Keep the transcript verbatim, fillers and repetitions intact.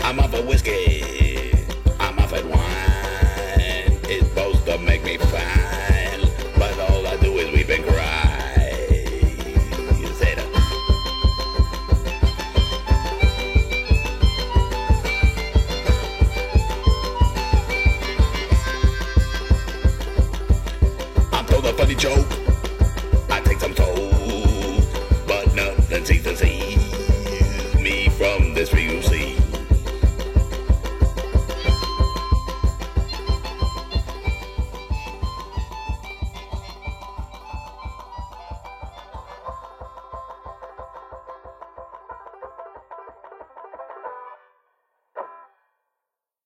I'm off of whiskey, I'm off at wine. It's supposed to make me fine, but all I do is weep and cry. You say that. I'm told a funny joke, I take some toll, but nothing seems to seize me from this real sea.